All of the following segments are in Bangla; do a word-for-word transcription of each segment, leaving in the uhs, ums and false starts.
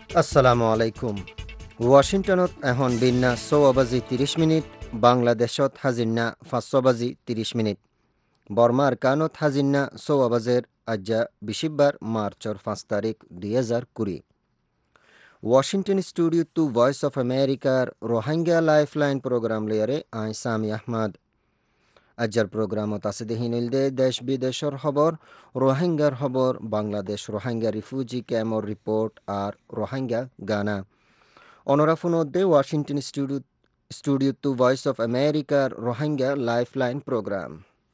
আসসালামু আলাইকুম। ওয়াশিংটনত এখন বিন্যা ছয় বাজি ত্ৰিশ মিনিট, বাংলাদেশত হাজিন্না পাঁচ বাজি ত্ৰিশ মিনিট, বর্মার কানত হাজিন্না ছয় বাজের আজ্জা বিশিববার মার্চর পাঁচ তারিখ দুই হাজার কুড়ি। Washington studio to voice of আমেরিকার রোহিঙ্গা লাইফলাইন প্রোগ্রাম লিয়ারে আই সামি আহমদ। আজ্জার প্রোগ্রামত আছে দেহিনিল দে দেশ বিদেশের খবর, রোহিঙ্গার খবর, বাংলাদেশ রোহিঙ্গা রিফিউজি ক্যাম্পর রিপোর্ট আর রোহিঙ্গা গানা। অনরাফুনদ্দে Washington studio studio to voice of আমেরিকার রোহিঙ্গা লাইফলাইন প্রোগ্রাম।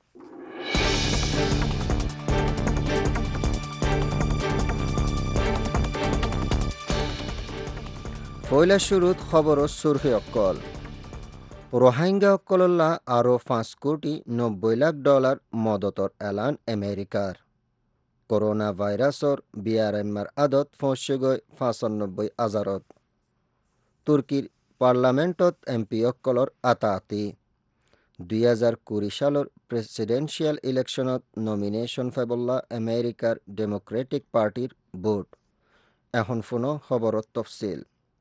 ফয়লা শুরুত খবর সুরহি অক্কল। রোহিঙ্গা অক্কলল্লা আরও পাঁচ কোটি নব্বই লাখ ডলার মদতর এলান আমেরিকার। করোনা ভাইরাসর বিআরএমআর আদত পৌঁছে গৈ পঁচানব্বই হাজারত। তুর্কির পার্লামেন্টত এমপি অক্কলর আতাআতি। দুই হাজার কুড়ি সালের প্রেসিডেন্সিয়াল ইলেকশনত নমিনেশন পাইবল্লা আমেরিকার ডেমোক্রেটিক পার্টির ভোট। এখন ফোনো খবরত তফসিল।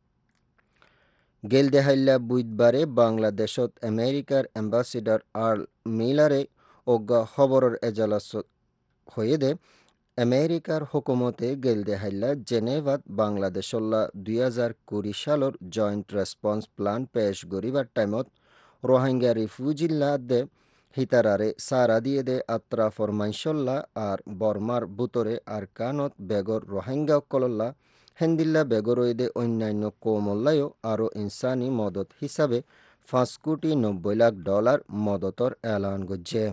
গেল দেহাইল্লা বুধবারে বাংলাদেশত আমেরিকার এম্বাসিডার আর্ল মিলারে অজ্ঞা খবরের এজালাস হয়ে দে আমেরিকার হুকুমতে গেল দেহাইল্লা জেনেভাত বাংলাদেশল্লা দুই হাজার কুড়ি সালের জয়েন্ট রেসপন্স প্ল্যান পেশ গরিবার টাইমত রোহিঙ্গা রিফিউজিল্লা দে হিতারারে সারা দিয়ে দে আত্রা ফরমাইশল্লা আর বর্মার বুতরে আর কানত বেগর রোহিঙ্গা কলল্লা হেন্দিল্লা বেগরইদে অন্যান্য কৌমল্লায়ও আরও ইনসানি মদত হিসাবে পাঁচ কোটি নব্বই লাখ ডলার মদতর এলান গজ্জে।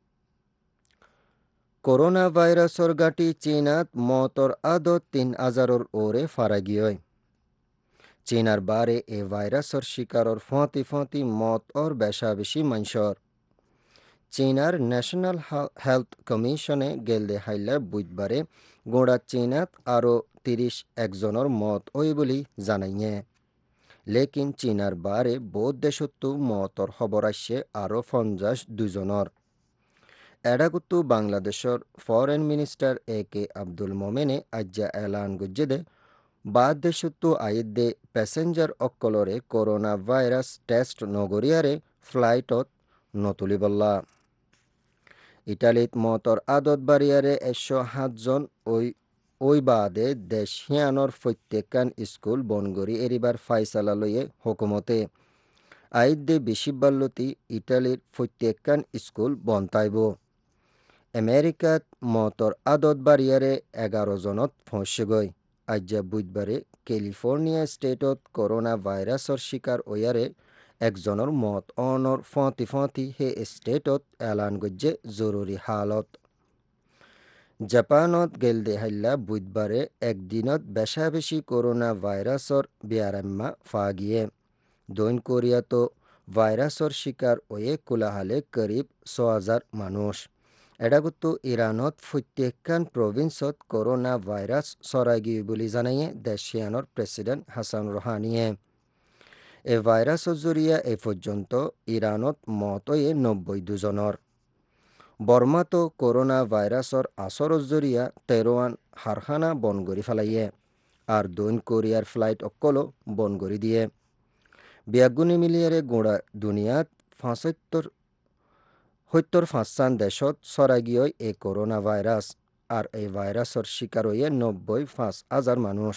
করোনা ভাইরাসর গাটি চীনাত মতর আদত তিন হাজারর ওরে ফারাগিয়য়। চীনার বারে এ ভাইরাসর শিকারর ফতি ফতি মত ওর বেশা বেশি মানসর। চীনার ন্যাশনাল হেলথ কমিশনে গেল দেহাইলা বুধবারে গোড়া চীনাত আরও তিরিশ একজনের মত ওই বলি জানাইয়ে। লেকিন চীনার বারে বহুত দেশত্তু মতর খবর আসছে আরও পঞ্চাশ দুজনের। এডাগুত্তু বাংলাদেশের foreign minister A K Abdul মোমেনে আজ্জা এলান গজ্জে দে বাদ দেশত্তু আইদ্দে প্যাসেঞ্জার অক্কলরে করোনা ভাইরাস টেস্ট নগরিয়ারে ফ্লাইটত নতুলিবল্লা। ইটালিত মতর আদত বাড়িয়ারে একশো সাতজন ওই ওই বাদে দেশ হিয়ানোর প্রত্যেকান স্কুল বনগরি এরিবার ফাইসালা লইয়ে হুকুমতে আইদ্দে বিশিবাল্লতি ইটালির প্রত্যেকান স্কুল বন্তাইব। আমেরিকাত মতর আদত বাড়িয়ারে এগারো জনত ফসে গই। আজ্জা বুধবারে ক্যালিফোর্নিয়া স্টেটত করোনা ভাইরাসর শিকার ওয়ারে একজনের মত অনর ফতি ফতি হে স্টেটত এলান গজ্জে জরুরি হালত। জাপানত গেল দেহাইল্লা বুধবারে একদিনত বেশা বেশি করোনা ভাইরাসর বিয়ারাম্মা ফাগিয়ে। দক্ষিণ কোরিয়াতো ভাইরাসর শিকার ওয়ে কোলাহালে করিব ছ হাজার মানুষ। এডাগুত্তু ইরানত প্রত্যেকখান প্রভিন্সত করোনা ভাইরাস ছড়াই গিয়ে বলে জানাইয়ে দেশিয়ানোর প্রেসিডেন্ট হাসান রোহানিয়ে। এ ভাইরাসর জরিয়া এ পর্যন্ত ইরানত মত হয়ে নব্বই দুজনের। বর্মাতো করোনা ভাইরাসর আসরর জরিয়া তেরোয়ান হারখানা বন গড়ি ফেলাইয়ে আর দক্ষিণ কোরিয়ার ফ্লাইট অক্কলও বন গড়ি দিয়ে। বিয়াগুনি মিলিয়ারে গোড়া দুনিয়াত পাঁচাত্তর সত্তর পাঁচচান দেশত ছড়াই গিয়ে এই করোনা ভাইরাস আর এই ভাইরাসর শিকার হয়ে নব্বই পাঁচ হাজার মানুষ।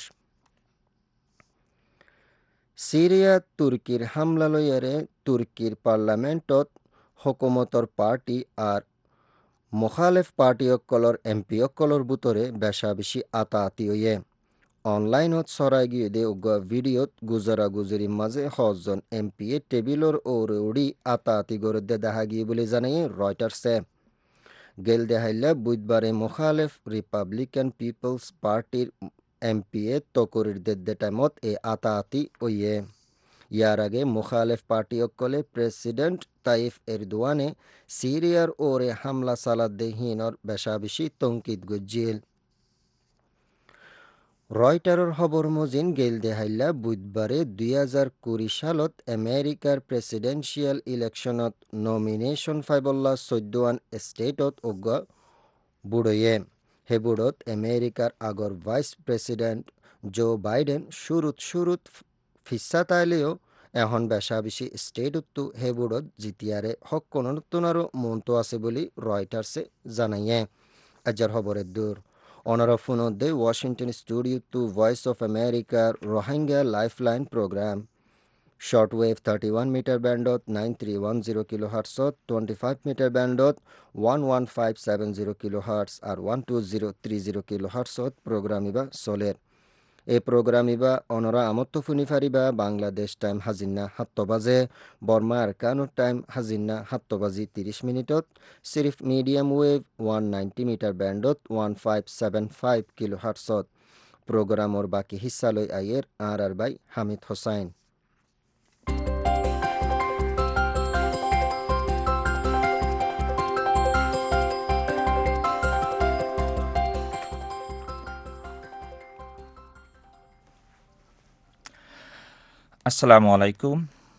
সিরিয়া তুর্কির হামলা লইয়ারে তুর্কির পার্লামেন্টত হুকুমতর পার্টি আর মুখালেফ পার্টি অক্কলর এমপি অক্কলর বুতরে বেশা বেশি আতাআতি হইয়ে। অনলাইনত ছড়াই গিয়ে দে উগা ভিডিওত গুজরা গুজরির মাঝে সজন এমপি এ টেবিলর ওরে উড়ি আতাআতি গড়ে দেখা গিয়ে বলে জানাই রয়টার্সে। গেল দেহাইল্লা বুধবারে মুখালেফ রিপাবলিকান পিপলস পার্টির এমপি এ তকরির দে টাইমত এ আতাআতি ওইয়ে। ইয়ার আগে মুখালেফ পার্টি অক্কলে প্রেসিডেন্ট তাইফ এরদোয়ানে সিরিয়ার ওরে হামলা সালাদ দেহিনর বেশা বেশি তঙ্কিত গজ্জিল। রয়টারের খবর মজিন গেল দেহাইল্লা বুধবারে দুই হাজার কুড়ি সালত আমেরিকার প্রেসিডেন্সিয়াল ইলেকশনত নমিনেশন ফাইবল্লা চৈদ্দওয়ান স্টেটত অজ্ঞা বুড়য়ে। হে বুড়ত আমেরিকার আগর ভাইস প্রেসিডেন্ট জো বাইডেন শুরুত শুরুত ফিসা তাইলেও এখন বেশা বেশি স্টেট উত্তু হেবুডত জিতিয়ারে হক কোনতুনারও মন্ত আছে বলি রয়টার্সে জানাইয়ে আজার খবরের দূর অনারা ফোনদে Washington studio to voice of আমেরিকার Rohingya lifeline programme shortwave thirty-one meter bandot nine three one zero kilohertz twenty-five meter bandot one one five seven zero kilohertz আর one two zero three zero kilohertz program iba soler এই program iba onora amotto funi fariba Bangladesh time হাজিনা সাতটা বাজে বর্মা আরকানো টাইম হাজিনা সাতটা বাজি ত্রিশ মিনিটত সিরিফ medium wave one ninety metre ব্যান্ডত one five seven five kilohertz প্রোগ্রামর বাকি হিস্সা লই আইয়ের আর আর বাই Hamid Hossain. Assalamu alaikum.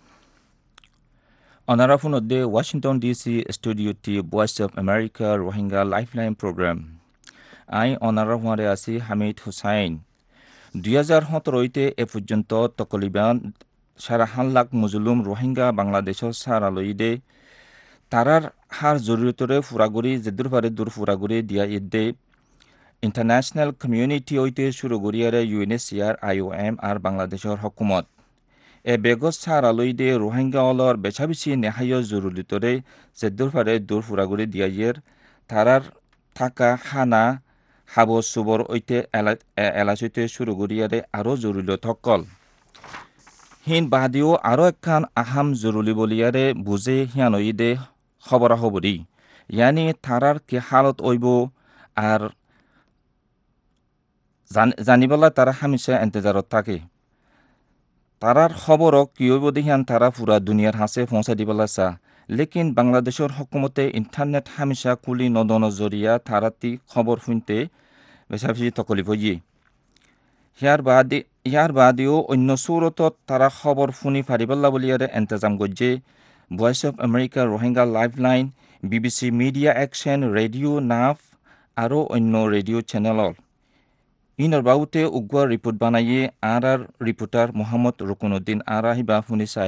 Onara funodde Washington D C Studio T Voice of America Rohingya Lifeline Program. I onara huare asi Hamid Hussain. দুই হাজার সতেরোতে এ পর্যন্ত তকলিবান সারা হান লাখ মুজলুম রোহিঙ্গা বাংলাদেশৰ সারালইদে তারার হার জরুরতরে ফুরাগুড়ি যেদুর পারে দূর ফুরাগুড়ি দিয়া ইদে ইন্টারন্যাশনাল কমিউনিটি হইতে শুরু করিয়ারে ইউএনএইচসিআর আইওএম আর বাংলাদেশৰ হকুমত এ বেগত সারালইদে রোহিঙ্গা অলর বেছা বেছি নেহায় জরুরিতরে যেদুর পারে দূর ফুরাগুড়ি দিয়াইয়ের তারার থাকা খানা হাবর সুবর ঐতে এলাচইতে শুরু করিয়ারে আরও জরুরি থকল হিন বাদিও আরও একখান আহাম জরুরি বলিয়ারে বুঝে হিয়ানইদে খবরা খবরি ইয়ানি তারার কি হালত ওইব আর জানিবলা তারা হামেশা এন্তেজারত থাকে তারার খবরক কি হইব দেখিয়ান তারা পুরা দুনিয়ার হাসে পৌঁছা দিবলা চা লেকিন বাংলাদেশের হকুমতে ইন্টারনেট হামেশা কুলি নদন জরিয়া তারাতি খবর শুনতে বেশা বেশি তকলিফ হইয়ে ইয়ার বাদে ইয়ার বাদেও অন্য সুরতত তারা খবর শুনি ফারিবল্লা বলিয়ারে এন্তেজাম গজ্জে voice of America Rohingya lifeline BBC media action radio Naf আরও অন্য রেডিও চ্যানেলর ইনর বাউতে উগুয়া রিপোর্ট বানাইয়ে আর আর রিপোর্টার মোহাম্মদ রুকনুদ্দিন আর আহিবা শুনি চাই।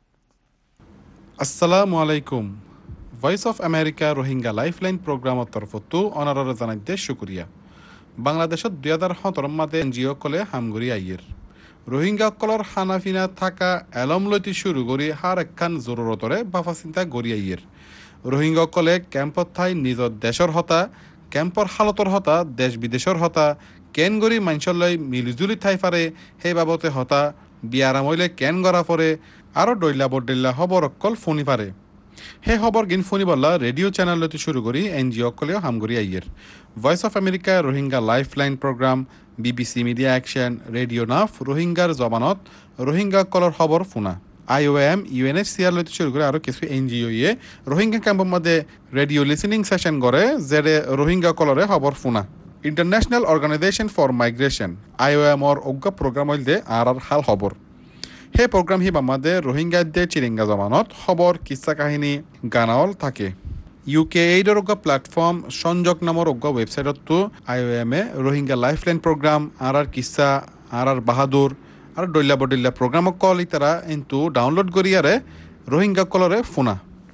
আসসালামু আলাইকুম। Voice of America Rohingya lifeline প্রোগ্রামৰ তৰফতো অনাৰৰ জানাইতে শুক্ৰিয়া। বাংলাদেশত দুই হাজাৰ সতৰ মাদে এন জি অ'কলে হামগুৰি আইয়ের রোহিঙ্গাসকলৰ খানা পিনা থাকা এলম লইতে শুরু কৰি হার একখান জরুরতরে বাফা চিন্তা গড়ি আইয়ের রোহিঙ্গাসকলে ক্যাম্পত ঠাই নিজৰ দেশৰ হতা ক্যাম্পৰ হালতৰ হতা দেশ বিদেশৰ হতা কেন গড়ি মাঞ্চলৈ মিলিজুলি ঠাই ফাৰে সেই বাবতে হতা বিয়াৰামৈলে কেন গৰা ফৰে আৰু দৈলা বৰদৈলা খবৰ অকল ফোনি পারে সেই খবর গিন ফোনিবল্লা রেডিও চ্যানেল লইতে শুরু করি এন জি অকলেও হামগুরি আইয়ের voice of America Rohingya lifeline programme BBC media action radio Naf রোহিঙ্গার জবানত রোহিঙ্গা কলর খবর ফোনা আইওএম ইউএনএইচসিআর লইতে শুরু করে আরও কিছু এনজিও ইয়ে রোহিঙ্গা ক্যাম্পের মধ্যে রেডিও লিসেনিং সেশন করে যেরে রোহিঙ্গা কলরে খবর ফোনা international organisation for migration IOM ওর অজ্ঞা প্রোগ্রাম হইলে আর আর হাল খবর হে প্রোগ্রাম হি বামাদে রোহিঙ্গাদের চিরিঙ্গা জমানত খবর কিসা কাহিনী গানাওল থাকে ইউকে এইডর অজ্ঞা প্ল্যাটফর্ম সংযোগ নামৰ অজ্ঞা ওয়েবসাইটতো আইওএম এ রোহিঙ্গা লাইফলাইন প্রোগ্রাম আর আর কিসা আর আর বাহাদুর আর ডল্লা বডল্লা প্রোগ্রামক কল ইতারা কিন্তু ডাউনলোড করিয়ারে রোহিঙ্গা কলরে ফোনা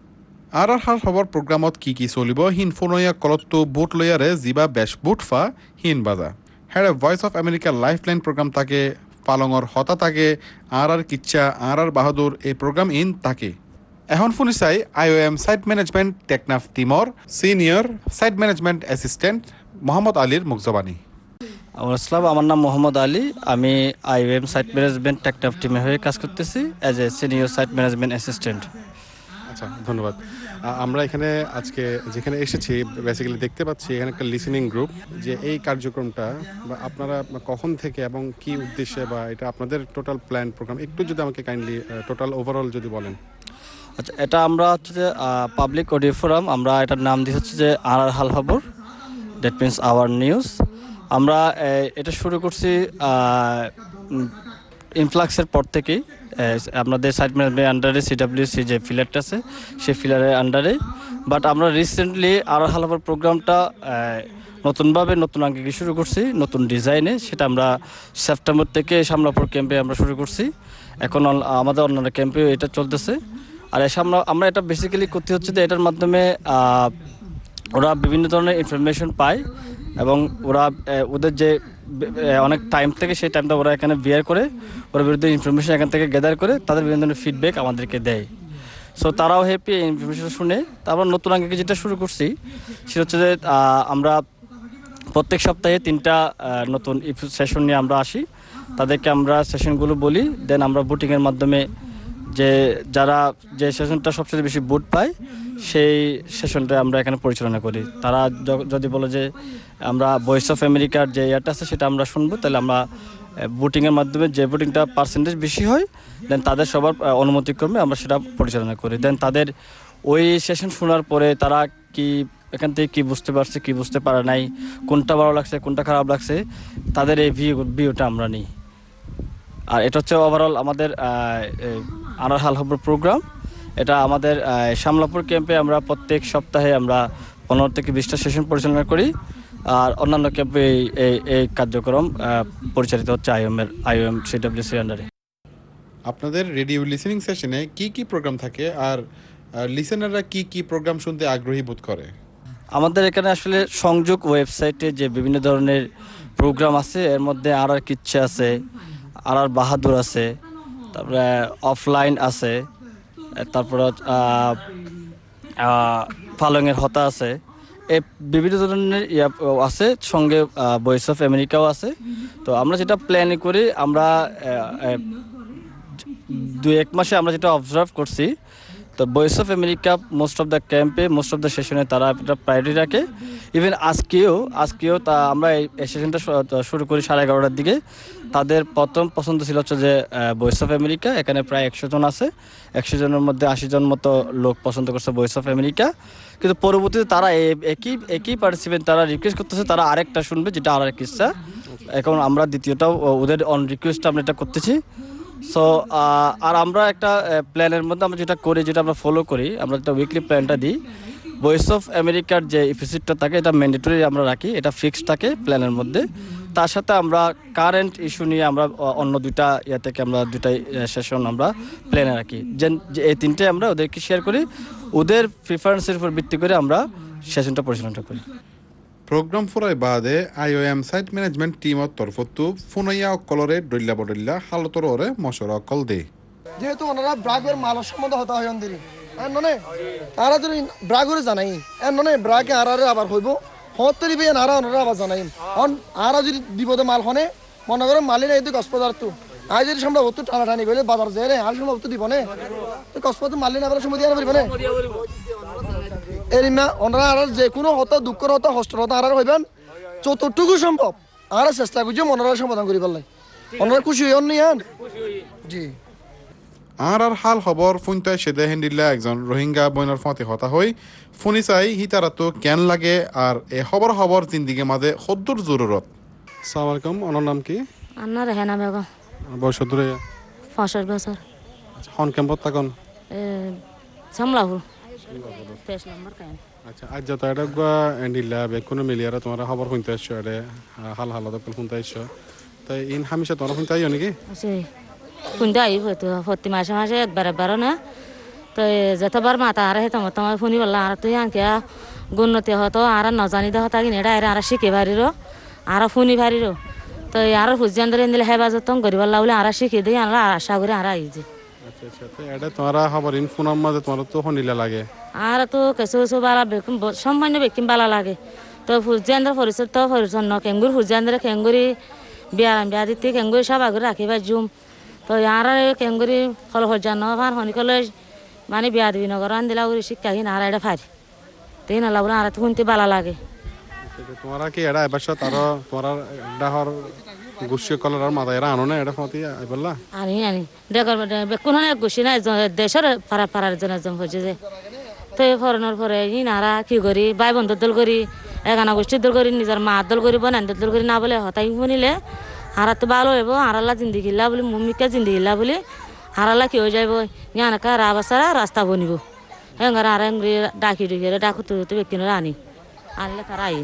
আর আর হাল খবর প্রোগ্রামত কি কি চলিব হিন ফোনয়া কলতো বুট লইয়ারে জিবা বেশ বুট ফা হিন বাজা হ্যাঁ voice of America lifeline programme থাকে পালঙর হতা থাকে আর আর কিচ্ছা আর আর বাহাদুর এই প্রোগ্রাম ইন থাকে এখন শুনি চাই আইওএম সাইট ম্যানেজমেন্ট টেকনাফ টিমর senior site management assistant Mohammad আলীর মুখজবানি। আসসালাম, আমার নাম মোহাম্মদ আলী। আমি আইওএম সাইট ম্যানেজমেন্ট টেকনাফ টিমে হয়ে কাজ করতেছি as a senior site management assistant. আচ্ছা, ধন্যবাদ। আমরা এখানে আজকে যেখানে এসেছি বেসিক্যালি দেখতে পাচ্ছি এখানে একটা লিসেনিং গ্রুপ, যে এই কার্যক্রমটা বা আপনারা কখন থেকে এবং কি উদ্দেশ্যে বা এটা আপনাদের টোটাল প্ল্যান প্রোগ্রাম একটু যদি আমাকে কাইন্ডলি টোটাল ওভারঅল যদি বলেন। আচ্ছা, এটা আমরা হচ্ছে যে পাবলিক অডিও ফোরাম, আমরা এটার নাম দিয়ে হচ্ছে যে আর আর হাল খবর, দ্যাট মিনস আওয়ার নিউজ। আমরা এটা শুরু করছি ইনফ্লাক্সের পর থেকেই আমাদের সাইট ম্যানেজমেন্টের আন্ডারে সিডাব্লিউসি যে ফিলারটা আছে সেই ফিলারের আন্ডারে। বাট আমরা রিসেন্টলি আর হাল খবর প্রোগ্রামটা নতুনভাবে নতুন আঙ্গিকে শুরু করছি, নতুন ডিজাইনে। সেটা আমরা সেপ্টেম্বর থেকে শামলাপুর ক্যাম্পে আমরা শুরু করছি। এখন আমাদের অন্যান্য ক্যাম্পেও এটা চলতেছে। আর আমরা আমরা এটা বেসিক্যালি করতে হচ্ছে যে এটার মাধ্যমে ওরা বিভিন্ন ধরনের ইনফরমেশন পায় এবং ওরা ওদের যে অনেক টাইম থেকে সেই টাইমটা ওরা এখানে বিয়ার করে ওরা বিরুদ্ধে ইনফরমেশন এখান থেকে গ্যাদার করে তাদের বিভিন্ন ধরনের ফিডব্যাক আমাদেরকে দেয়। সো তারাও হ্যাপি এই ইনফরমেশন শুনে। তারপর নতুন আঙ্গিকে যেটা শুরু করছি সেটা হচ্ছে যে আমরা প্রত্যেক সপ্তাহে তিনটা নতুন সেশন নিয়ে আমরা আসি, তাদেরকে আমরা সেশনগুলো বলি, দেন আমরা ভোটিংয়ের মাধ্যমে যে যারা যে সেশনটা সবচেয়ে বেশি ভোট পায় সেই সেশনটা আমরা এখানে পরিচালনা করি। তারা যদি বলে যে আমরা ভয়েস অফ আমেরিকার যে ইয়ারটা আছে সেটা আমরা শুনবো, তাহলে আমরা ভোটিংয়ের মাধ্যমে যে ভোটিংটা পার্সেন্টেজ বেশি হয় দেন তাদের সবার অনুমতিক্রমে আমরা সেটা পরিচালনা করি। দেন তাদের ওই সেশন শোনার পরে তারা কি এখান থেকে কী বুঝতে পারছে কী বুঝতে পারে নাই, কোনটা ভালো লাগছে কোনটা খারাপ লাগছে, তাদের এই ভিউ ভিউটা আমরা নিই। আর এটা হচ্ছে ওভারঅল আমাদের আনার হাল হবর প্রোগ্রাম। এটা আমাদের শামলাপুর ক্যাম্পে আমরা প্রত্যেক সপ্তাহে আমরা পনেরো থেকে বিশটা সেশন পরিচালনা করি। আর অন্যান্য ক্যাম্পে এই এই কার্যক্রম পরিচালিত হচ্ছে আইওএমের আইওএম সিডব্লিউসির আন্ডারে। আপনাদের রেডিও লিসেনিং সেশনে কি কি প্রোগ্রাম থাকে আর লিসেনাররা কি কি প্রোগ্রাম শুনতে আগ্রহী বোধ করে? আমাদের এখানে আসলে সংযোগ ওয়েবসাইটে যে বিভিন্ন ধরনের প্রোগ্রাম আছে এর মধ্যে আর আর কিচ্ছা আছে, আর আর বাহাদুর আছে, তারপরে অফলাইন আছে, তারপরে ফালংয়ের হতা আছে, এই বিভিন্ন ধরনের ইয়া আছে, সঙ্গে ভয়েস অফ আমেরিকাও আছে। তো আমরা যেটা প্ল্যান করি, আমরা দু এক মাসে আমরা যেটা অবজার্ভ করছি, তো voice of America most of the ক্যাম্পে মোস্ট অফ দ্য সেশনে তারা এটা প্রায়োরিটি রাখে। ইভেন আজকেও আজকেও তা আমরা এই সেশনটা শুরু করি সাড়ে এগারোটার দিকে। তাদের প্রথম পছন্দ ছিল হচ্ছে যে ভয়েস অফ আমেরিকা। এখানে প্রায় একশো জন আছে, একশো জনের মধ্যে আশি জন মতো লোক পছন্দ করছে ভয়েস অফ আমেরিকা। কিন্তু পরবর্তীতে তারা একই একই পার্টিসিপেন্ট তারা রিকোয়েস্ট করতেছে তারা আরেকটা শুনবে, যেটা আর এক কিস্সা। এখন আমরা দ্বিতীয়টাও ওদের অন রিকোয়েস্ট আমরা এটা করতেছি। সো আর আমরা একটা প্ল্যানের মধ্যে আমরা যেটা করি, যেটা আমরা ফলো করি, আমরা যেটা উইকলি প্ল্যানটা দিই, ভয়েস অফ আমেরিকার যে এপিসোডটা থাকে এটা ম্যান্ডেটরি আমরা রাখি, এটা ফিক্সড থাকে প্ল্যানের মধ্যে। তার সাথে আমরা কারেন্ট ইস্যু নিয়ে আমরা অন্য দুইটা ইয়া থেকে আমরা দুইটাই সেশন আমরা প্ল্যানে রাখি, যে এই তিনটে আমরা ওদেরকে শেয়ার করি, ওদের প্রিফারেন্সের উপর ভিত্তি করে আমরা সেশনটা পরিচালনা করি। প্রোগ্রাম ফুরাই বাদে আইওএম সাইট ম্যানেজমেন্ট টিমর তরফতো ফোনাইয়া অকলরে দল্লা বদল্লা হালতর ওরে মশরা অকল দে। যেহেতু ওনারা ব্রাগের মালর সম্বন্ধে হতা হয় অন্দিরি এর ননে তারা যদি ব্রাগরে জানাই এর ননে ব্রাগে আরারে আবার হইব হতরি বে নারা ওনারা আবার জানাই অন আরা যদি বিপদে মাল হনে মনে করে মালির এই গসপদার তো আজ যদি আমরা অত টানা টানি গেলে বাজার যায় রে আর সময় অত দিব নে তো গসপদার মালির না সময় দিয়া পারিব না এরিমা ওনারা আর যে কোনো হতা দুঃখের হতা হস্টের হতা আর হইবেন যতটুকু সম্ভব আর চেষ্টা করছি ওনারা সমাধান করি পারলাই ওনারা খুশি হন নি আন জি। আর আর হাল খবর ফোনটায় সেদে হেন্ডিল্লা একজন রোহিঙ্গা বইনার ফতে হতা হই ফোনি চাই হি তারা তো কেন লাগে আর এ খবর খবর জিন্দিগির মাঝে সদ্দুর জরুরত। সালাম আলাইকুম, ওনার নাম কি? আন্না রেহানা বেগম। বয়স দূরে পঁয়ষট্টি বছর। হন ক্যাম্পত থাকুন সামলাপুর তেইশ নম্বর ক্যাম্প। আচ্ছা আজ যত এটা এন্ডিল্লা বেগ কোনো মিলিয়ারা তোমার খবর শুনতে আসছো এটা হাল হালত শুনতে আসছো তাই ইন হামেশা তোমার শুনতে আইও নাকি? শুনতে আই হয়তো প্রতি মাসে মাসে একবার একবারও না তো যতবার মাথা আর তোমার তোমার শুনি বললাম আর তুই আনকে গুণতি হতো আর নজানি দে হতা কিনে এটা আর শিখে পারির আর শুনি পারির তো আর হুজান ধরে দিলে হেফাজত করি বললা বলে আর শিখে দিই আমরা আশা করি আর আইজি। আচ্ছা আচ্ছা তো এটা তোমার খবর ইন ফোনের মাঝে তোমার তো শুনিলে লাগে আর তো কিছু কিছু বালা সামান্য বেকিম বালা লাগে তো হুজান পরিচয় তো পরিচ্ছন্ন কেঙ্গুর হুজান ধরে কেঙ্গুরি বিয়া বিয়া দিতে কেঙ্গুরি সব আগে রাখিবা জুম তো আর কেঙ্গুরি ফল হজান ভার হনিকলে মানে বিয়া দিবি নগর আন দিলা শিক্ষাহীন আর এটা ফারি তাই না লাগলো আর শুনতে বালা লাগে। তোমারা কি এটা এবার তার তোমার ডাহর গুছিয়ে কলার মাথা এরা আনো না এটা ফতি বললা আনি আনি দেখর কোন গুছি না দেশের পাড়া পাড়ার জন একজন হয়েছে যে তো এই ফরেনের পরে ই নারা কি করি ভাই বন্ধুর দল করি এগানা গোষ্ঠীর দল করি নিজের মা দল করি বোন দল করি না বলে হতাই শুনিলে আর তো ভালো হইব আরাল্লা জিন্দিগিল্লা বলে মম্মিকা জিন্দিগিল্লা বলে হারালা কি হয়ে যাইব ইয়ানকা রাবাসারা রাস্তা বনিব হেঙ্গার আর ডাকি ডুকি ডাকু তুই ব্যক্তি আনি আনলে তারা আই।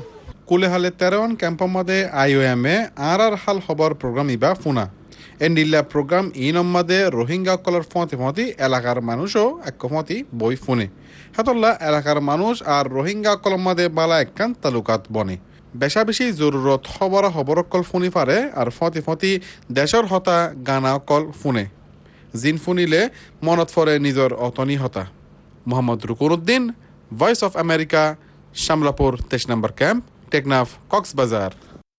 কুলেহালে তেরোন ক্যাম্পমাদে আইওএমএ আর আর হাল হবার প্রোগ্রাম ইবা ফুনা এন্ডিল্লা প্রোগ্রাম ইনম্মাদে রোহিঙ্গা কলার ফতি ফতি এলাকার মানুষও এক ফতি বই ফুনে হাতল্লা এলাকার মানুষ আর রোহিঙ্গা কলমাদে বালা একখান তালুকাত বনে বেশা বেশি জরুরত খবর খবরকল ফুনি পারে আর ফতি ফতি দেশর হতা গানা কল ফুনে জিন ফুনিলে মনত ফরে নিজর অতনি হতা Mohammad Rukuruddin voice of America Shamlapur তেইশ নম্বর ক্যাম্প টেকনাফ কক্সবাজার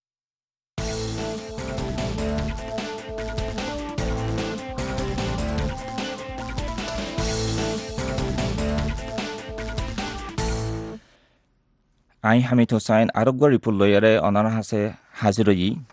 আই হামিদ হোসাইন আরোগ্য রিপোর্ট লয়ারে অনার হাসে হাজির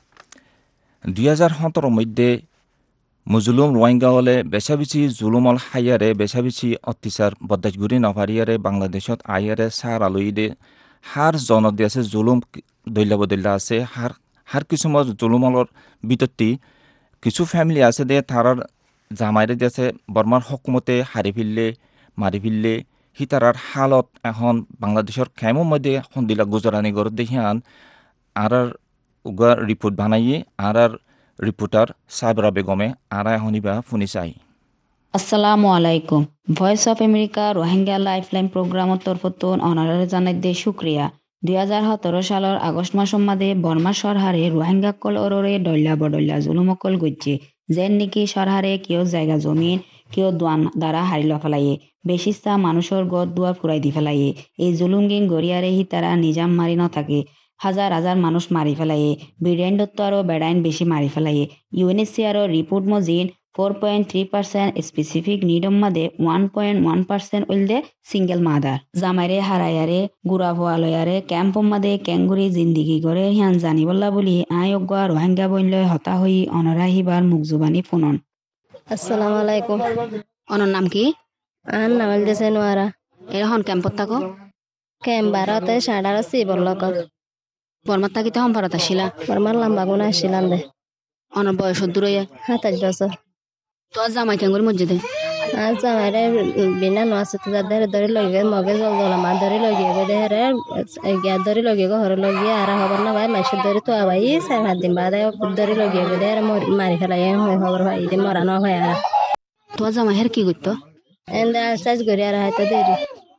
দুই হাজার সতেরোর মধ্যে মুজলুম রোহিঙ্গা হলে বেশা বেশি জুলুমল হাইয়ারে বেশা বেশি অত্যাচার বদাজগুরি নভারিয়ারে বাংলাদেশত আইয়ারে সার আলুইদে হার জনত আছে জুলুম দৈল্লা বদল্লা আছে হার হার কিছুমান জুলুমলৰ বিতত্তি কিছু ফ্যামিলি আছে দে তারার জামাইরে দিয়েছে বর্মার হকুমতে হারি ফিরলে মারি ফিরলে হি তারার হালত এখন বাংলাদেশের খেমোর মধ্যে সন্দিলা গুজরানি গড় দেখিয়ান আর আর উগা রিপোর্ট বানাইয়ে আর আর রিপোর্টার সাবরা বেগমে আর এখনিবা শুনি চাই আসসালামু আলাইকুম voice of America Rohingya lifeline প্রোগ্রামত তরফতুন অনারারে জানাই দে শুক্রিয়া দুই হাজার সতেরো সালের আগস্ট মাসের মাঝে বর্মা সরহারে রোহিঙ্গা কল ওররে ডল্লা বডল্লা জুলুমকল গজ্জে যেন নাকি সরহারে কেউ জায়গা জমিন কেউ দোয়ান দ্বারা হারিল ফেলাইয়ে বেশিস্তা মানুষের গদ দুয়া ফুরাই দি ফেলাইয়ে এই জুলুম গিং গড়িয়ারে হি তারা নিজাম মারি নথাকে হাজার হাজার মানুষ মারি ফেলাইয়ে বিডেন দত্ত আরো বেড়াইন বেশি মারি ফেলাইয়ে ইউএনএসসিআর রিপোর্ট মজিন four point three percent specific নিডম মাদে ওয়ান পয়েন্ট ওয়ান পার্সেন্ট উইলদে সিঙ্গেল মাদার জামাইরে হারাইয়ারে গুড়া ভোয়ালয়ারে ক্যাম্প মাদে কেঙ্গুরি জিন্দিগি গড়ে হিয়ান জানিবল্লা বলি আই অজ্ঞা রোহিঙ্গা বইলয় হতা হই অনরাহিবার মুখজুবানি ফুনন আসসালামু আলাইকুম অনর নাম কি আন নামাল দেশে নোয়ারা এরহন ক্যাম্পত থাকো ক্যাম্প বারোতে সাড়ার সি বলক বর্মার থাকিতে হম ভারত আসিলা বর্মার লম্বা গুণা আসছিলাম দে অনর বয়স দূরইয়া সাতাশ বছর তোর জামাই কেঙ্গুরি মসজিদে আর জামাইরে বিনা নোয়াছে তো যাদের ধরে লগে মগে জল জলা মা ধরে লগে গো দেহরে গিয়া ধরে লগে গো হরে লগে আর হবার না ভাই মাসে ধরে তো আবাই চার পাঁচ দিন বাদে ধরে লগে গো দেহরে মারি ফেলাই হয় খবর ভাই দিন মরানো হয় আর তোর জামাই হের কি করতো এন্ডা সাজ করি আর হয়তো দেরি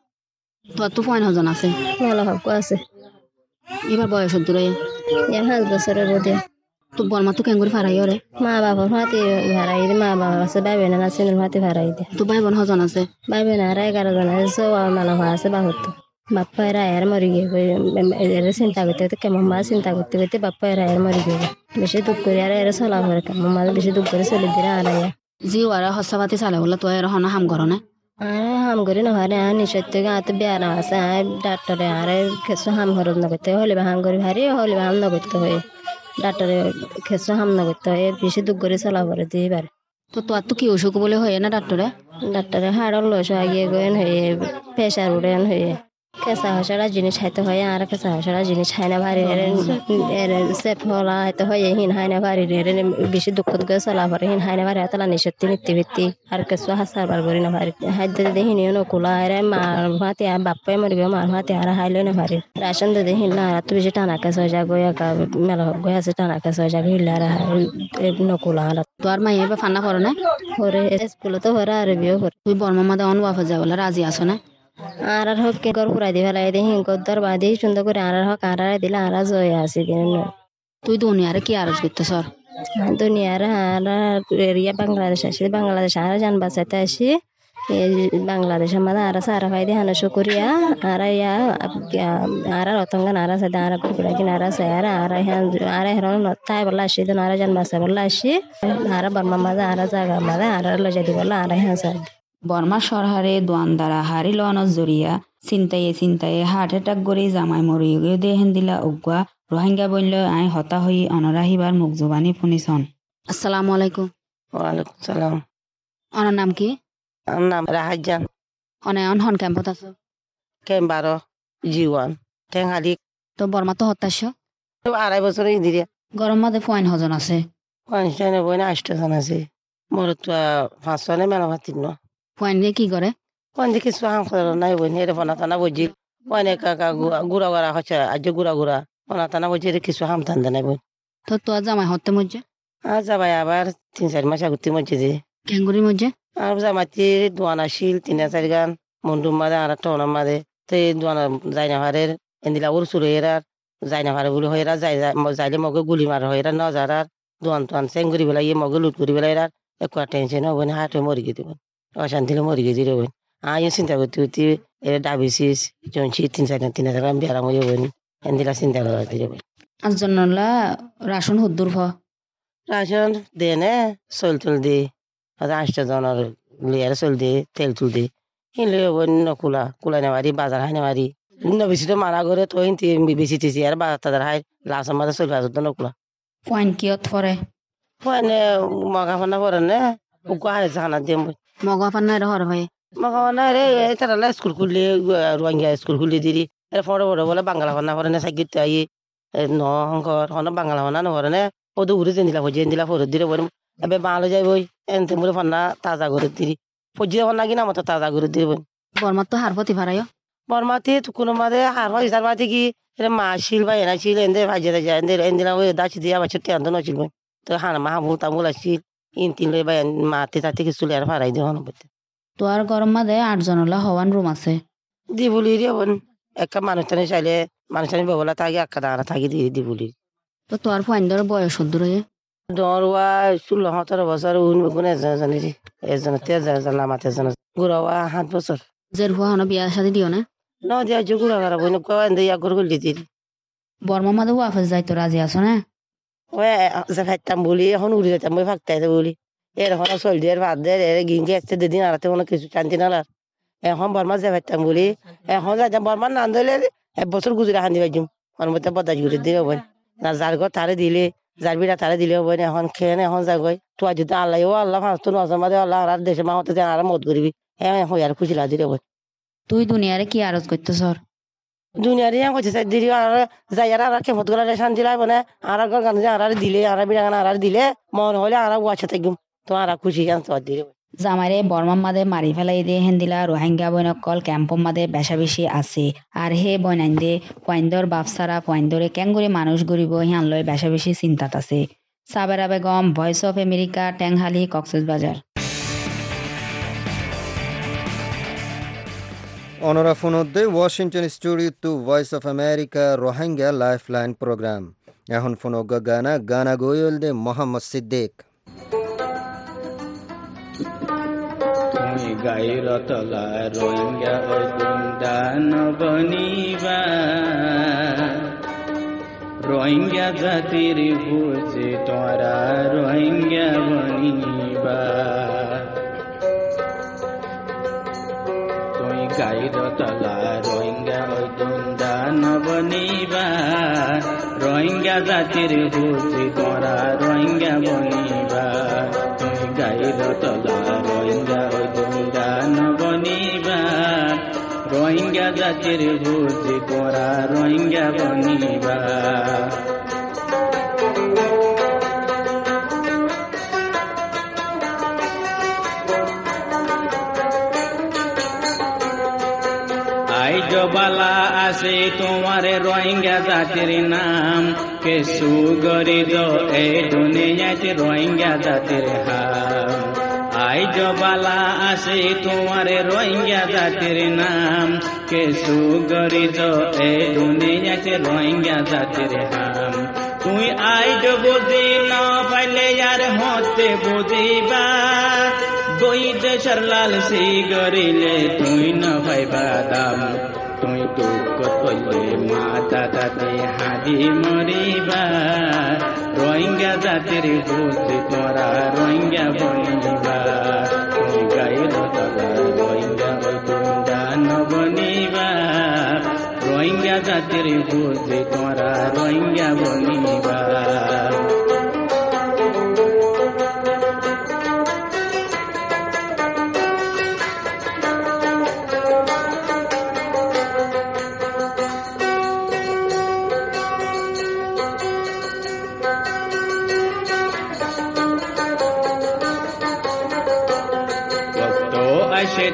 তোর তো পয়েন্ট হজন আছে ভালো হক আছে এবার বয়স দূরইয়া ইয়ান পাঁচ বছরের বোধে তো বর্মা তো কেঙ্গুরি ফারাই রে মা বাবার হাতে ভাড়াই দে মা বাবা আছে ভাই বোন আছে হাতে ভাড়াই দে তো ভাই বোন হজন আছে ভাই বোন আর এগারো জন আছে সব মানুষ আছে বাহুত বাপ্পা এরা আর মরি গিয়ে চিন্তা করতে করতে কেমন মা চিন্তা করতে করতে বাপ্পা এরা আর মরি গিয়ে বেশি দুঃখ করে আর এরা চলা করে কেমন মা বেশি দুঃখ করে চলে দিলে আর জি ওরা হস্তা পাতি চালে বলে তো এর হন হাম করো না আর হাম করি নহয় আর নিশ্চয় থেকে হাতে বেয়ার আছে আর ডাক্তারে আর কিছু হাম হরত নকরতে হলে বা হাম করি ভারী হলে বা হাম নকরতে হয় ডাক্তারে ক্ষেত্রে হাম না করতে হয় বেশি দুঃখ করে চলা করে দিয়ে পারে তো তোর তো কি অসুখ বলে হয় না ডাক্তারে ডাক্তারে হাড়র লস আগিয়ে গেন হয়ে প্রেশার উড়েন হয়ে কেঁচা হসারা জিনিস খাইতে হয় আর কেঁচা হসারা জিনিস খাই না ভারী এর সেফ হলা হয়তো হয় হিন হাই না ভারী বেশি দুঃখ করে চলা করে হিন হাই না ভারী হাতলা নিঃসত্যি নিত্যি ভিত্তি আর কিছু হাসার বার করি না ভারী হাত দিদি হিনিও নকুলা আর মার ভাতে আর বাপ্পাই মরিব মার ভাতে আর হাইলে না ভারী রাশন দিদি হিনলা আর তো বেশি টানা কেঁচ হয়ে যা গই মেলা গই আছে টানা কেঁচ হয়ে যা হিনলা আর নকুলা আর তোর মাই এবার ফান্না করে না করে স্কুলে তো হরে আর বিয়ে করে তুই বর্মা মাদে অন বাফা যা বলে রাজি আছো না আর আর হক কে কর পুরাই দি ফেলাই দি হিঙ্কর দর বাদি সুন্দর করে আর হক আর দিলে আর জয় আসি দিন তুই দুনিয়ারে কি আরজ করতে সর দুনিয়ার আর এরিয়া বাংলাদেশ আসি বাংলাদেশ আর জান বাঁচাতে আসি বাংলাদেশ আমাদের আর সারা ভাই দি হানা শুকুরিয়া আর ইয়া আর অতঙ্গান আর সাথে আর কুকুরা কিনা আর আর আর আর হেরন তাই বলা আসি দিন আর জান বাঁচা বলা আসি আর বর্মা মাঝে আর জায়গা মাঝে আর লজা দি বলা আর হ্যাঁ স্যার বর্মা সরহারে দোয়ান দ্বারা হারি লওয়ানোর জরিয়া চিন্তাইয়ে চিন্তাইয়ে হার্ট অ্যাটাক করে জামাই মরি গিয়ে দেহেন দিলা উগুয়া রোহিঙ্গা বলল আই হতা হই অনরাহিবার মুখ জুবানি ফুনিছন আসসালামু আলাইকুম ওয়ালাইকুম সালাম অনার নাম কি আমার নাম রাহাজান অনে অন হন ক্যাম্পত আছো কেম বারো জিওয়ান টেঙ্গালি তো বর্মা তো হতাশ আড়াই বছর ইদিরিয়া গরম মাদে পয়েন্ট হজন আছে পঞ্চান্ন বই না আষ্টজন আছে মোর তো পাঁচশো নে মেলা ভাতির ন পয়েন্ট দিয়ে কি করে পয়েন্ট কিছু হাম করে নাই বই হেরে ফোনা টানা বুঝি পয়েন্ট কাকা গুড়া গুড়া হচ্ছে আজ গুড়া গুড়া ওনাতানা বলছে কিছু হাম ঠান্ডা নাই বোন। তো তো জামাই হতে মজ্জে আর যাবাই আবার তিন চার মাস আগুতি মরছে যে কেঙ্গুরি মজ্জে আর জামাতি দোয়ান আসিল তিন চারি গান মন্ডুম মাদে আর টনার মাদে তো এই দোয়ানা যাই না হারের এন্দিলা ওর সুরে এরা যাই না হারে বলে হয়েরা যাই যাইলে মগে গুলি মার হয়েরা ন যারার দোয়ান তোয়ান চেঙ্গুরি বেলা ইয়ে মগে লুট করি বেলা এরা একটু টেনশন হবে না হাটে মরি গিয়ে দেবেন অশান্তিলে মরি গিয়ে দেবেন আই চিন্তা করতে করতে এরা ডায়াবেটিস জনছি তিন চার তিন হাজার গ্রাম বেড়াম হয়ে যাবেন এন্দিলা চিন্তা করা দেবেন আর জন্যলা রাশন হুদ্দুর হ রাশন দে নে চল তুল দে আটটা জনের লিয়ার চল দে তেল তুল দে কিনলে নকুলা কুলাই নেমারি বাজার হাই নেমারি বেশি তো মারা করে তো বেশি টেছি আর বাজার তাদের হাই লাস্ট মাঝে চল বাজার তো নকুলা পয়েন্ট কিয়ত ফরে পয়নে মগা ফান্না পরে নে উকা হারে জানা দিম মগা ফান্না হর ভাই মগা ফান্না রে তারা স্কুল খুললে রোহিঙ্গা স্কুল খুললে দিদি এর ফটো ফটো বলে বাংলা ফান্না পরে নে সাইকিত আই ন হংকর হন বাংলা ফান্না নপরে নে ওদের উড়ে জেন্দিলা ফজে জেন্দিলা ফটো দিলে বলে এবে বাংলা যাই বই এনতে মুরে ফান্না তাজা করে দিদি ফজে ফান্না কিনা মতো তাজা করে দিদি বই বর্মার তো হার পতি ভাড়ায় বর্মাতে কোনো মাঝে হার হয় তার মাঝে কি এটা মা ছিল বা এনা ছিল এনে ভাজে ভাজে এনে এনদিনা ওই দাছি দিয়া বাচ্চা তে আন্দোলন ছিল বই তো হানা মাহমুল তামুল আসছিল ইন তিন লই বা মাতে তাতে কিছু আর ফারাই দিয়ে হন বইতে তো আর গরম মাদে আটজনলা হওয়ান রুম আছে দি বলি রে বোন একটা মানুষ টানে চাইলে মানুষ টানে বলা থাকে একটা দাঁড়া থাকি দি দি বলি তো তোর ফাইন্ডর বয়স সদ্দুর হয়ে ডরওয়া ষোলো সতেরো বছর উন গুণ এজন এজনে এজন তেজ এজন লামাতে এজন গুড়াওয়া সাত বছর জের হুয়া হন বিয়া শাদি দিও না ন দিয়া যে গুড়া করা বই কোয়া এনে ইয়া গর গলি দিল বর্মা মাদে ওয়াফেজ যাইতো রাজি আছো না ওই যে খাইতাম বলি এখন উড়ে যেতাম বই ফাঁকতাই বলি এর এখন চল দিয়ে ভাত দেয় এর গিঙ্গে আসতে দুদিন আড়াতে কোনো কিছু শান্তি নালার এখন বর্মা যে ভাইতাম বলি এখন যাইতাম বর্মার নাম ধরলে এক বছর গুজরা হান্দি পাইছুম অনুমতি বদাজ ঘুরে দিয়ে হবেন না যার ঘর তারে দিলে যার বিড়া তারে দিলে হবেন এখন খেয়ে এখন যাগই তো যদি আল্লাহ ও আল্লাহ ফাঁস তো নজর মাঝে আল্লাহ আর দেশে মা হতে আর মত করবি হ্যাঁ হই আর খুশি লাগি হবেন তুই দুনিয়ারে কি আরজ করতে সর দুনিয়ার ইয়া করছে চাই দিলি আর যাই আর আর খেমত গলা শান্তি লাগবে না আর গান আর দিলে আর বিড়া গান আর দিলে মন হলে আর ওয়াছে থাকবো তো আর খুশি গান তো দিলে জামাইরে বর্মার মাদে মারি ফেলাই দিয়ে হেন্দিলা রোহিঙ্গা বৈনকল ক্যাম্পর মাদে বেশা বেশি আছে আর হে বইনাইন্দে পয়েন্দর বাপসারা পয়েন্দরে ক্যাঙ্গুরি মানুষ গরিব হিয়ান লয় বেশা বেশি চিন্তাত আছে। Sabera Begum, voice of America, Thangkhali, Cox's Bazar. অনরা ফোনদে Washington studio to voice of America Rohingya lifeline programme. এখন ফোনগ গানা গানা গোয়ল দে মোহাম্মদ সিদ্দিক। গাইরতলা রোহিঙ্গা দান বনিবা রোহিঙ্গা জাতির বুঝে তোরা রোহিঙ্গা বনিবা তুই গাইরতলা রোহিঙ্গা দান বনিবা রোহিঙ্গা জাতির বুঝে তোরা রোহিঙ্গা বনিবা তুই গাইরতলা রোহিঙ্গা দান বনিবা রোহিঙ্গা জাতির বুঝি তোরা রোহিঙ্গা বনিবা আইজবালা আছে তোমার রোহিঙ্গা জাতির নাম কেসু গরিদ এই দুনিয়াতে রোহিঙ্গা জাতির হাম আইজবালা আছে তোমার রোহিঙ্গা জাতির নাম কেসু গরিদ এই দুনিয়াতে রোহিঙ্গা জাতির হাম তুই আইজ বুঝি না পাইলে আর হতে বুঝিবা দুই দেশের লাল সি গরিলে তুই না পাইবা দাম তুই টুক কইলে মাতা তাতে হাদি মরিবা রোহিঙ্গা জাতির বুঝি তোরা রোহিঙ্গা বনিবা তুই গাইল তলা রোহিঙ্গা দান বনিবা রোহিঙ্গা জাতির বুঝি তোরা রোহিঙ্গা বনিবা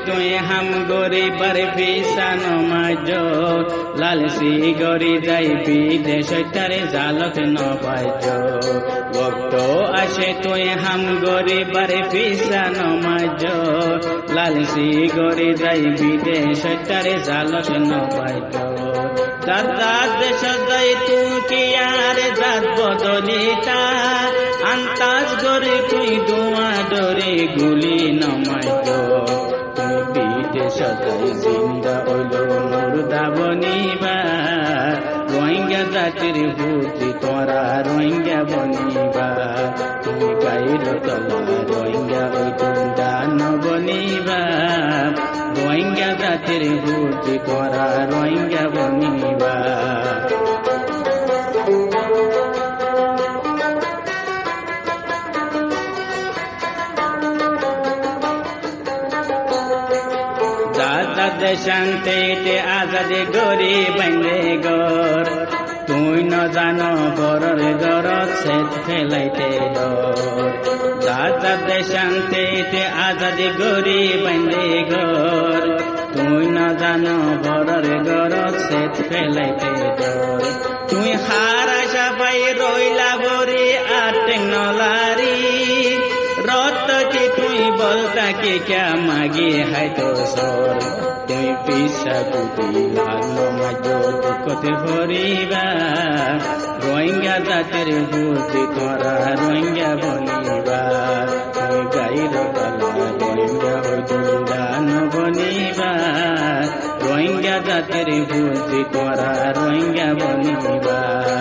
তুই হাম গরিবার ভিসা নমাজ লালসি গরি যাই বিদেশ তারে জালত নবাজ ভক্ত আসে তুই হাম গরিবার ভিসা নমাজ লালসি গরি যাই বিদেশ তারে জালত নবাজ দাদা দেশ যাই তুই কি আর জাত বদলিতা আন্তাজ গরি তুই দোয়া ডরে গুলি নমাজ তুই বিদেশ যাই জিন্দা হইল মুর্দা বনিবা রোহিঙ্গা জাতির বুদ্ধি তোরা রোহিঙ্গা বনিবা তুই গাইল তলা রোহিঙ্গা ওই তুন্দা নবনিবা রোহিঙ্গা জাতির বুদ্ধি তোরা রোহিঙ্গা বনিবা শান্তিতে আজাদে গরি বান্ধে গর তুই ন জানো বরের গরত সেত ফেলাইতে ডর দাদা শান্তিতে আজাদে গরি বান্ধে গর তুই ন জানো বরের গরত সেত ফেলাইতে ডর তুই হারা সবাই রইলা বরি আর টেকনোলারি রত কি তুই বলতা কি ক্যা মাগি হাই তো সর তুই পিসা কুটি লাল মাজো কতে ভরিবা রোহিঙ্গা জাতির বুদ্ধি তোরা রোহিঙ্গা বনিবা তুই গাইর কালা রোহিঙ্গা ওই দুন্দান বনিবা রোহিঙ্গা জাতির বুদ্ধি তোরা রোহিঙ্গা বনিবা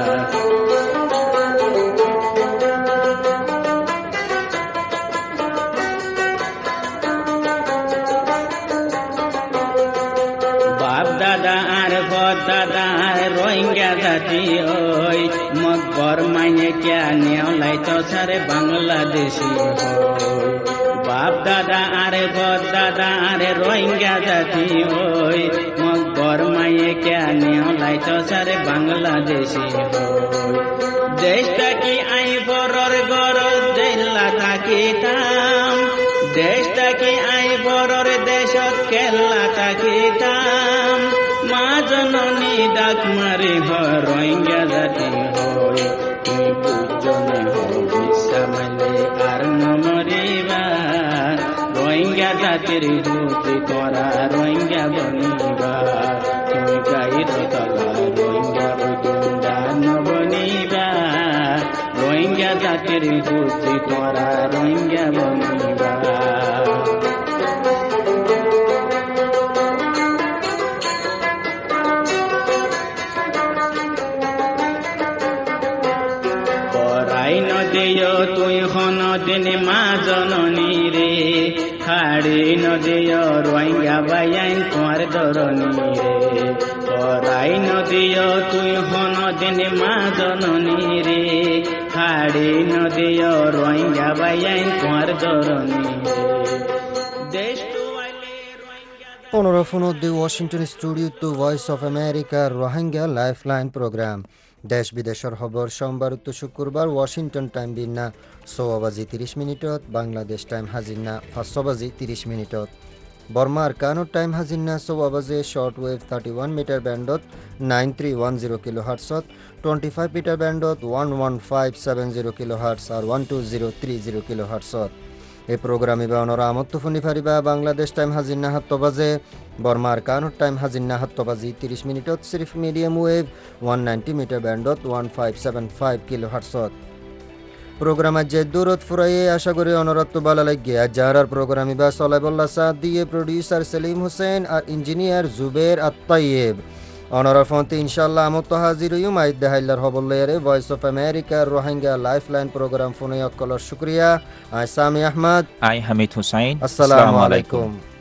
দাদা রোহিঙ্গা জাতি ওই মকবর মাইনে ক্যা নেওলাই তো সারে বাংলাদেশি বাপ দাদা আরে বদ দাদা আরে রোহিঙ্গা জাতি ওই মকবর মাইনে ক্যা নেওলাই তো সারে বাংলাদেশি দেশটা কি আই বরর গরজ জেলা থাকিতাম দেশটা কি আই বরর দেশত কেল্লা থাকিতাম মা জননী ডাক মারি রোহিঙ্গা জাতি হই তুই বুঝনে হবিসা মালে আর নমরিবা রোহিঙ্গা জাতির বুদ্ধি তোরা রোহিঙ্গা বনিবা তুই গাইর তলা রোহিঙ্গা ওই দুন্দা নবনিবা রোহিঙ্গা জাতির বুদ্ধি তোরা রোহিঙ্গা বনিবা তুই হন দিন মা জননী রে হাড়ি নদীয় রোহিঙ্গা বাইন তোমার ধরনী রে পরাই নদীয় তুই হন দিন মা জননী রে হাড়ি নদীয় রোহিঙ্গা বাইন তোমার ধরনী রে পনেরো ফোন দি Washington studio to voice of America Rohingya lifeline programme দেশ বিদেশের খবর সোমবার তো শুক্রবার ওয়াশিংটন টাইম দিনা ছয় বাজি ত্রিশ মিনিটত বাংলাদেশ টাইম হাজিনা পাঁচশো বাজি ত্রিশ মিনিটত বর্মার কানুর টাইম হাজিনা ছয় বাজে short wave thirty one metre ব্যান্ডত nine three one zero kilo হার্টসত টোয়েন্টি ফাইভ মিটার ব্যান্ডত one one five seven zero kilo hertz আর one two zero three zero kilo হার্টসত এই প্রোগ্রামে বা অনরা আমত্ত ফুনি ফারিবা বাংলাদেশ টাইম হাজিনা সাত বাজে বর্মার কানুর টাইম হাজিনা সাত বাজি ত্রিশ মিনিটত সিরিফ medium wave one ninety metre ব্যান্ডত one five seven five kilo হার্টসত প্রোগ্রামত যে দূরত ফুরাইয়ে আশা করি অনরত্ব বালা লাগে আর যারার প্রোগ্রামে বা সলাইবুল্লাহ সাদ দিয়ে প্রডিউসার সেলিম হোসেন আর ইঞ্জিনিয়ার জুবের আত্তাইয়েব অনরা ফোনতে ইনশাল্লাহ আমত হাজির হইম আইদ দেহাইলার হবল্লারে voice of America Rohingya lifeline programme ফোনে অকলর শুক্রিয়া আই সামি আহমদ আই হামিদ হুসাইন আসসালামু আলাইকুম।